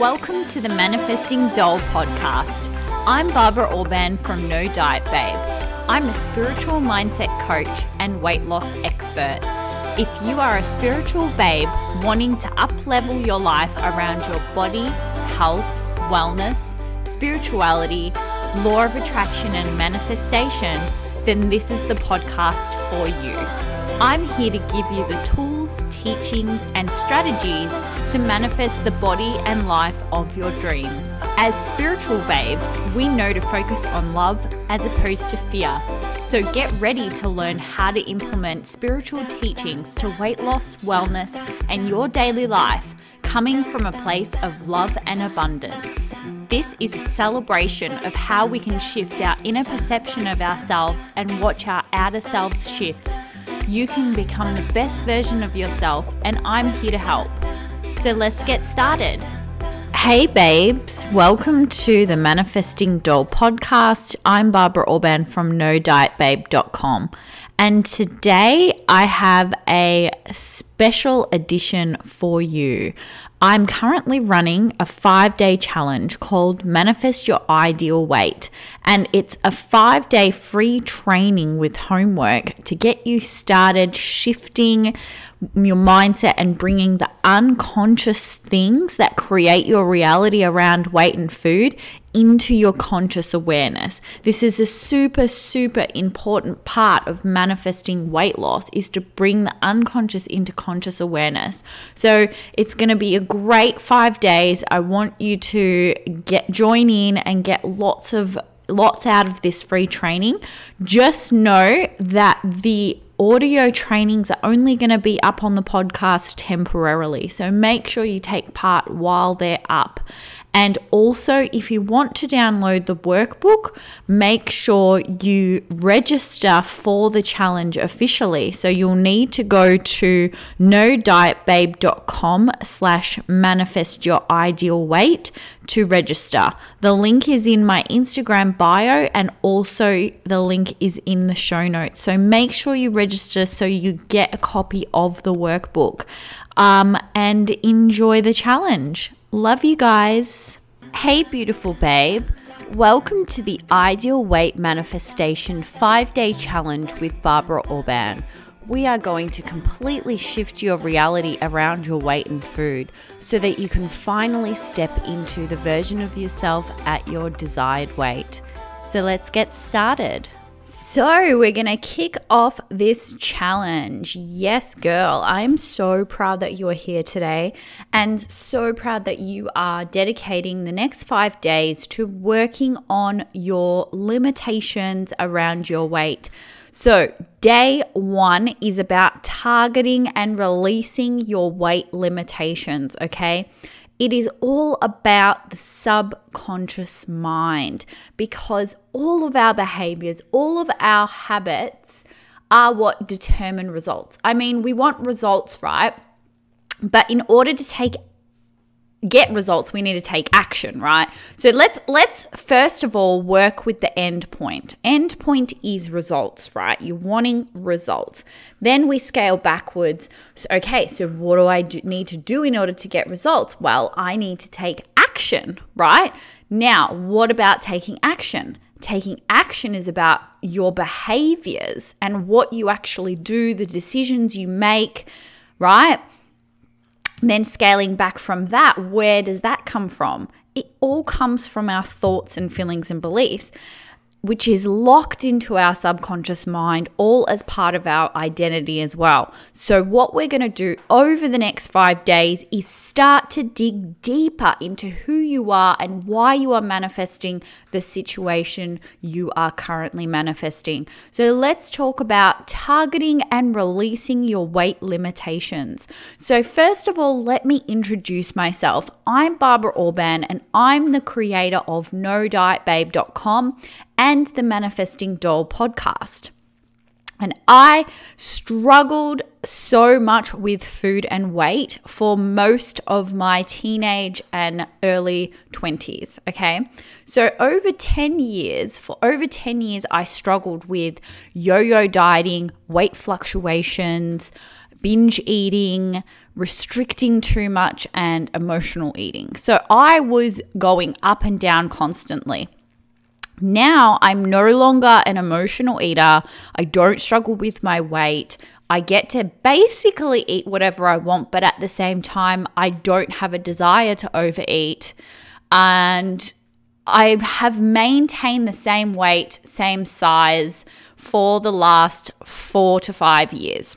Welcome to the Manifesting Doll podcast. I'm Barbara Orban from No Diet Babe. I'm a spiritual mindset coach and weight loss expert. If you are a spiritual babe wanting to up-level your life around your body, health, wellness, spirituality, law of attraction and manifestation, then this is the podcast for you. I'm here to give you the tools, teachings, and strategies to manifest the body and life of your dreams. As spiritual babes, we know to focus on love as opposed to fear. So get ready to learn how to implement spiritual teachings to weight loss, wellness, and your daily life, coming from a place of love and abundance. This is a celebration of how we can shift our inner perception of ourselves and watch our outer selves shift. You can become the best version of yourself, and I'm here to help. So let's get started. Hey babes, welcome to the Manifesting Doll podcast. I'm Barbara Orban from NoDietBabe.com, and today I have a special edition for you. I'm currently running a 5-day challenge called Manifest Your Ideal Weight, and it's a 5-day free training with homework to get you started shifting your mindset and bringing the unconscious things that create your reality around weight and food into your conscious awareness. This is a super important part of manifesting weight loss, is to bring the unconscious into conscious awareness. So it's going to be a great 5 days. I want you to join in and get lots out of this free training. Just know that the audio trainings are only going to be up on the podcast temporarily. So make sure you take part while they're up. And also, if you want to download the workbook, make sure you register for the challenge officially. So you'll need to go to nodietbabe.com/manifestyouриdealweight to register. The link is in my Instagram bio, and also the link is in the show notes. So make sure you register so you get a copy of the workbook, and enjoy the challenge. Love you guys. Hey, beautiful babe. Welcome to the Ideal Weight Manifestation 5-day challenge with Barbara Orban. We are going to completely shift your reality around your weight and food so that you can finally step into the version of yourself at your desired weight. So let's get started. So we're going to kick off this challenge. Yes, girl, I'm so proud that you are here today, and so proud that you are dedicating the next 5 days to working on your limitations around your weight. So day 1 is about targeting and releasing your weight limitations, okay? It is all about the subconscious mind, because all of our behaviors, all of our habits are what determine results. I mean, we want results, right? But in order to get results, we need to take action, right? So let's first of all work with the end point. End point is results, right? You're wanting results. Then we scale backwards. Okay, so what do I need to do in order to get results? Well, I need to take action, right? Now, what about taking action? Taking action is about your behaviors and what you actually do, the decisions you make, right? Then scaling back from that, where does that come from? It all comes from our thoughts and feelings and beliefs, which is locked into our subconscious mind, all as part of our identity as well. So what we're going to do over the next 5 days is start to dig deeper into who you are and why you are manifesting the situation you are currently manifesting. So let's talk about targeting and releasing your weight limitations. So first of all, let me introduce myself. I'm Barbara Orban, and I'm the creator of NoDietBabe.com and the Manifesting Doll podcast. And I struggled so much with food and weight for most of my teenage and early 20s, okay? So for over 10 years, I struggled with yo-yo dieting, weight fluctuations, binge eating, restricting too much, and emotional eating. So I was going up and down constantly. Now I'm no longer an emotional eater. I don't struggle with my weight. I get to basically eat whatever I want, but at the same time, I don't have a desire to overeat. And I have maintained the same weight, same size for the last 4 to 5 years.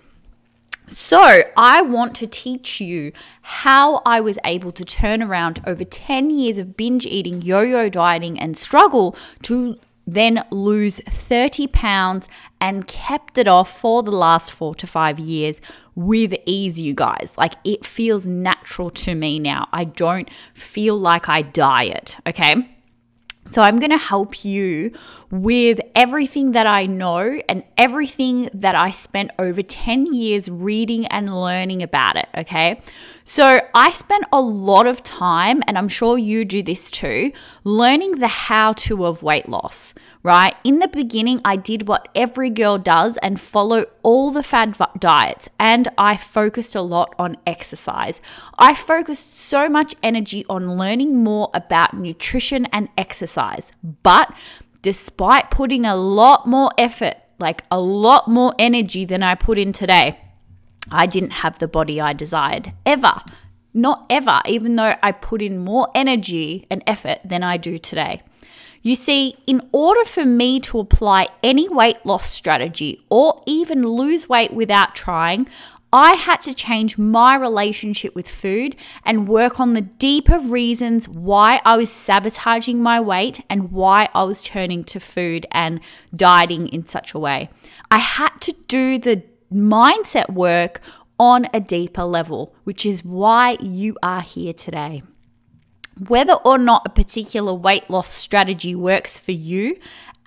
So I want to teach you how I was able to turn around over 10 years of binge eating, yo-yo dieting, and struggle to then lose 30 pounds and kept it off for the last 4 to 5 years with ease, you guys. Like, it feels natural to me now. I don't feel like I diet, okay? So I'm going to help you with everything that I know and everything that I spent over 10 years reading and learning about it, okay? So I spent a lot of time, and I'm sure you do this too, learning the how-to of weight loss, right? In the beginning, I did what every girl does and follow all the fad diets, and I focused a lot on exercise. I focused so much energy on learning more about nutrition and exercise, but despite putting a lot more effort, like a lot more energy than I put in today, I didn't have the body I desired ever. Not ever, even though I put in more energy and effort than I do today. You see, in order for me to apply any weight loss strategy or even lose weight without trying, I had to change my relationship with food and work on the deeper reasons why I was sabotaging my weight and why I was turning to food and dieting in such a way. I had to do the mindset work on a deeper level, which is why you are here today. Whether or not a particular weight loss strategy works for you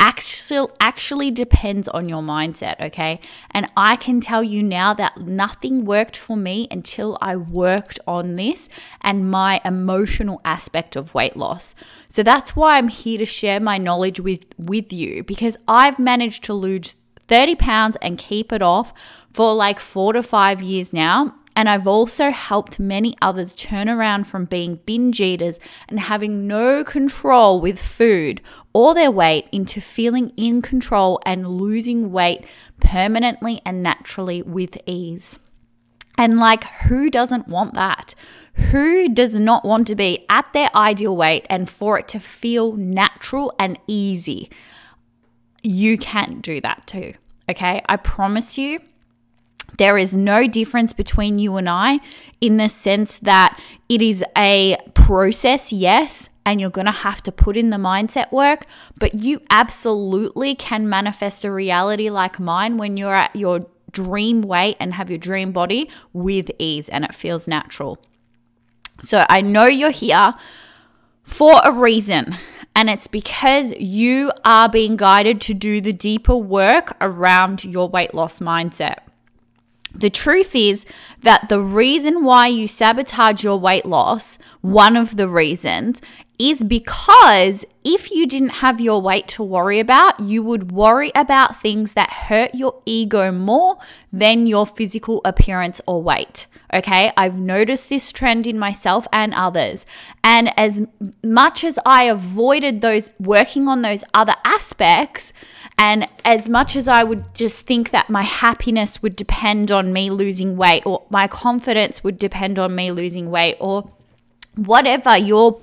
actually depends on your mindset, okay? And I can tell you now that nothing worked for me until I worked on this and my emotional aspect of weight loss. So that's why I'm here to share my knowledge with you, because I've managed to lose 30 pounds and keep it off for like 4 to 5 years now. And I've also helped many others turn around from being binge eaters and having no control with food or their weight into feeling in control and losing weight permanently and naturally with ease. And like, who doesn't want that? Who does not want to be at their ideal weight and for it to feel natural and easy? You can do that too, okay? I promise you. There is no difference between you and I in the sense that it is a process, yes, and you're going to have to put in the mindset work, but you absolutely can manifest a reality like mine when you're at your dream weight and have your dream body with ease and it feels natural. So I know you're here for a reason. And it's because you are being guided to do the deeper work around your weight loss mindset. The truth is that the reason why you sabotage your weight loss, one of the reasons, is because if you didn't have your weight to worry about, you would worry about things that hurt your ego more than your physical appearance or weight. Okay, I've noticed this trend in myself and others. And as much as I avoided working on those other aspects, and as much as I would just think that my happiness would depend on me losing weight, or my confidence would depend on me losing weight, or whatever,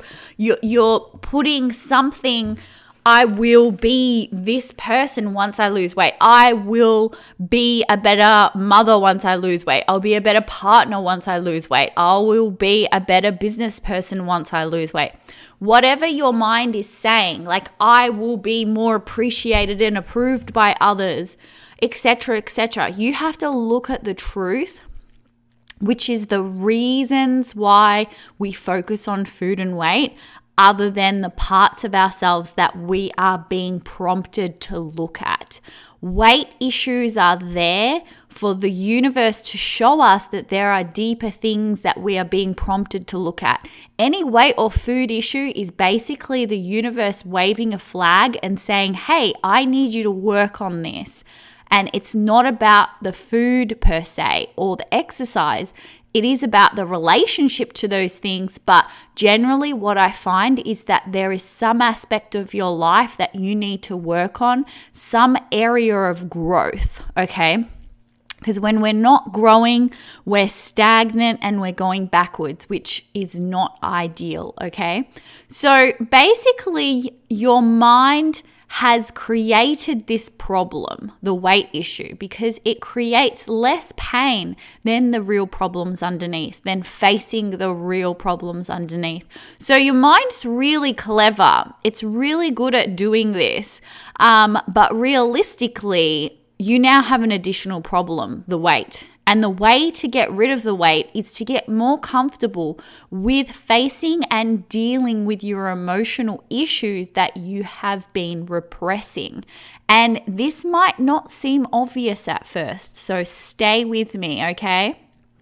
you're putting something, I will be this person once I lose weight. I will be a better mother once I lose weight. I'll be a better partner once I lose weight. I will be a better business person once I lose weight. Whatever your mind is saying, like I will be more appreciated and approved by others, etc., etc. You have to look at the truth, which is the reasons why we focus on food and weight, other than the parts of ourselves that we are being prompted to look at. Weight issues are there for the universe to show us that there are deeper things that we are being prompted to look at. Any weight or food issue is basically the universe waving a flag and saying, hey, I need you to work on this. And it's not about the food per se or the exercise. It is about the relationship to those things. But generally what I find is that there is some aspect of your life that you need to work on, some area of growth, okay? Because when we're not growing, we're stagnant and we're going backwards, which is not ideal, okay? So basically, your mind has created this problem, the weight issue, because it creates less pain than the real problems underneath, than facing the real problems underneath. So your mind's really clever. It's really good at doing this. But realistically, you now have an additional problem, the weight. And the way to get rid of the weight is to get more comfortable with facing and dealing with your emotional issues that you have been repressing. And this might not seem obvious at first, so stay with me, okay?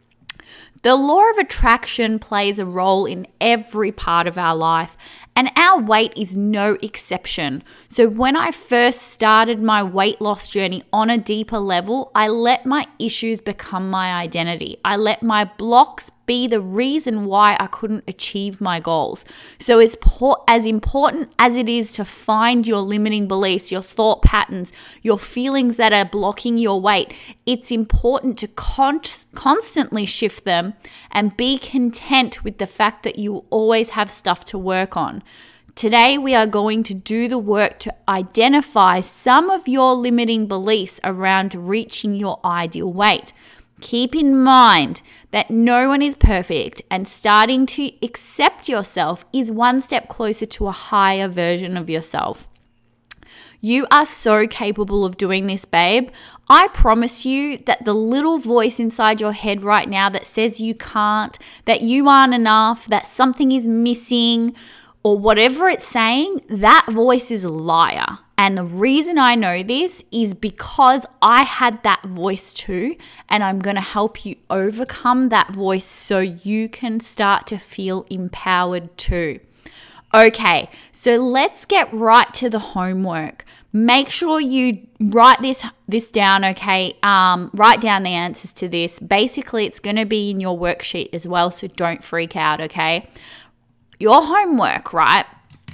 The law of attraction plays a role in every part of our life, and our weight is no exception. So when I first started my weight loss journey on a deeper level, I let my issues become my identity. I let my blocks be the reason why I couldn't achieve my goals. So as important as it is to find your limiting beliefs, your thought patterns, your feelings that are blocking your weight, it's important to constantly shift them and be content with the fact that you will always have stuff to work on. Today, we are going to do the work to identify some of your limiting beliefs around reaching your ideal weight. Keep in mind that no one is perfect, and starting to accept yourself is one step closer to a higher version of yourself. You are so capable of doing this, babe. I promise you that the little voice inside your head right now that says you can't, that you aren't enough, that something is missing, or whatever it's saying, that voice is a liar. And the reason I know this is because I had that voice too, and I'm going to help you overcome that voice so you can start to feel empowered too. Okay, so let's get right to the homework. Make sure you write this down, okay? Write down the answers to this. Basically, it's going to be in your worksheet as well, so don't freak out, okay? Your homework, right,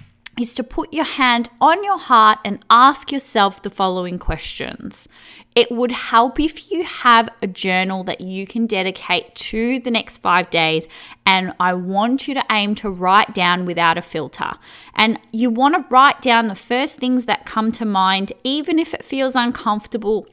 is to put your hand on your heart and ask yourself the following questions. It would help if you have a journal that you can dedicate to the next 5 days, and I want you to aim to write down without a filter. And you want to write down the first things that come to mind, even if it feels uncomfortable.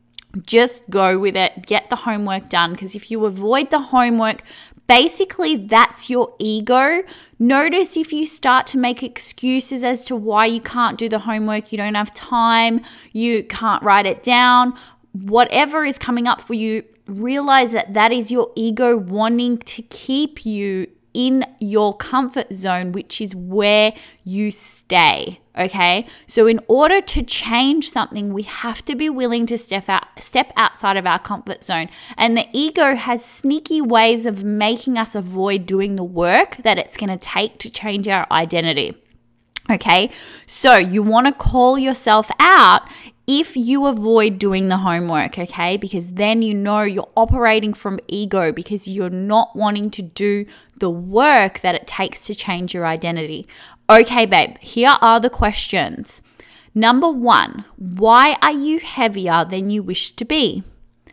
Just go with it. Get the homework done, because if you avoid the homework, basically that's your ego. Notice if you start to make excuses as to why you can't do the homework, you don't have time, you can't write it down, whatever is coming up for you, realize that that is your ego wanting to keep you in your comfort zone, which is where you stay. Okay, so in order to change something, we have to be willing to step outside of our comfort zone. And the ego has sneaky ways of making us avoid doing the work that it's going to take to change our identity. Okay, so you want to call yourself out if you avoid doing the homework, okay? Because then you know you're operating from ego because you're not wanting to do the work that it takes to change your identity. Okay, babe, here are the questions. Number 1, why are you heavier than you wish to be?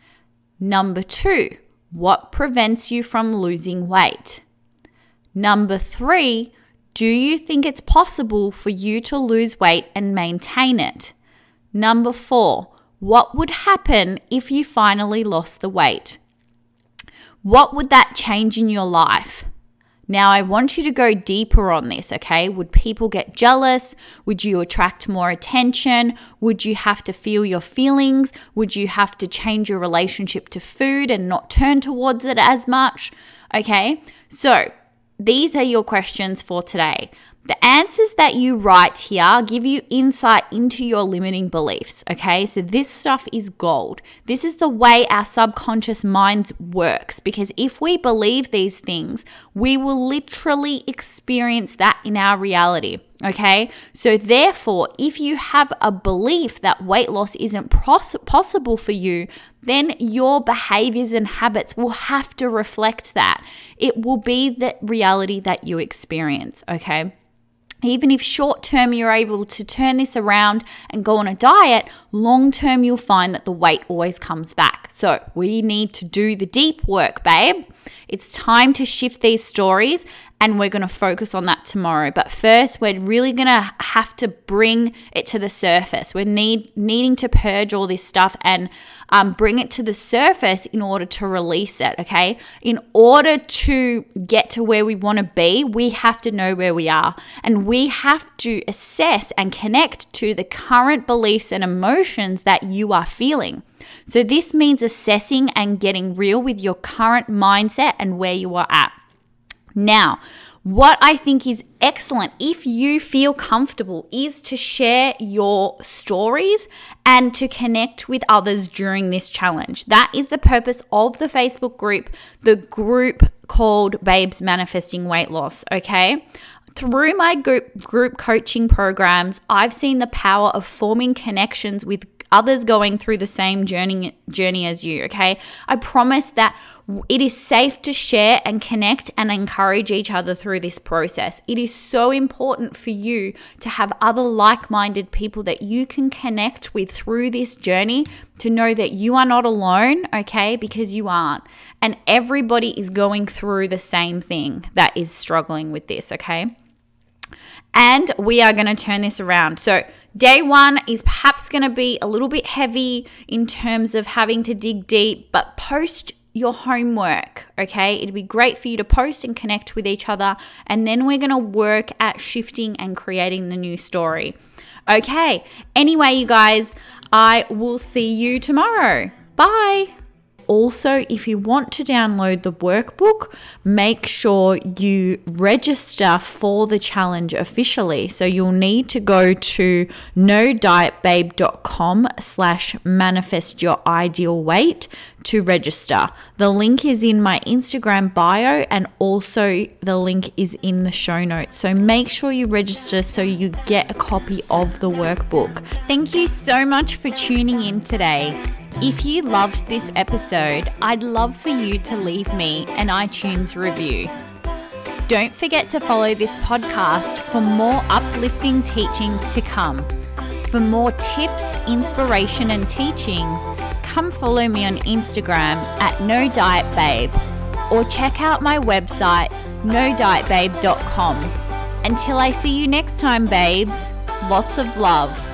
Number 2, what prevents you from losing weight? Number 3, do you think it's possible for you to lose weight and maintain it? Number 4, what would happen if you finally lost the weight? What would that change in your life? Now, I want you to go deeper on this, okay? Would people get jealous? Would you attract more attention? Would you have to feel your feelings? Would you have to change your relationship to food and not turn towards it as much? Okay, so these are your questions for today. The answers that you write here give you insight into your limiting beliefs, okay? So this stuff is gold. This is the way our subconscious mind works, because if we believe these things, we will literally experience that in our reality. Okay, so therefore, if you have a belief that weight loss isn't possible for you, then your behaviors and habits will have to reflect that. It will be the reality that you experience, okay? Even if short term you're able to turn this around and go on a diet, long term you'll find that the weight always comes back. So we need to do the deep work, babe. It's time to shift these stories, and we're going to focus on that tomorrow. But first, we're really going to have to bring it to the surface. We're needing to purge all this stuff and bring it to the surface in order to release it, okay? In order to get to where we want to be, we have to know where we are. And we have to assess and connect to the current beliefs and emotions that you are feeling. So this means assessing and getting real with your current mindset and where you are at. Now, what I think is excellent, if you feel comfortable, is to share your stories and to connect with others during this challenge. That is the purpose of the Facebook group, the group called Babes Manifesting Weight Loss, okay? Through my group coaching programs, I've seen the power of forming connections with others going through the same journey as you, okay? I promise that it is safe to share and connect and encourage each other through this process. It is so important for you to have other like-minded people that you can connect with through this journey, to know that you are not alone, okay? Because you aren't. And everybody is going through the same thing that is struggling with this, okay? And we are going to turn this around. So day one is perhaps going to be a little bit heavy in terms of having to dig deep, but post your homework, okay? It'd be great for you to post and connect with each other. And then we're going to work at shifting and creating the new story. Okay. Anyway, you guys, I will see you tomorrow. Bye. Also, if you want to download the workbook, make sure you register for the challenge officially. So you'll need to go to nodietbabe.com/manifestyouridealweight to register. The link is in my Instagram bio, and also the link is in the show notes. So make sure you register so you get a copy of the workbook. Thank you so much for tuning in today. If you loved this episode, I'd love for you to leave me an iTunes review. Don't forget to follow this podcast for more uplifting teachings to come. For more tips, inspiration, and teachings, come follow me on Instagram at nodietbabe, or check out my website, nodietbabe.com. Until I see you next time, babes, lots of love.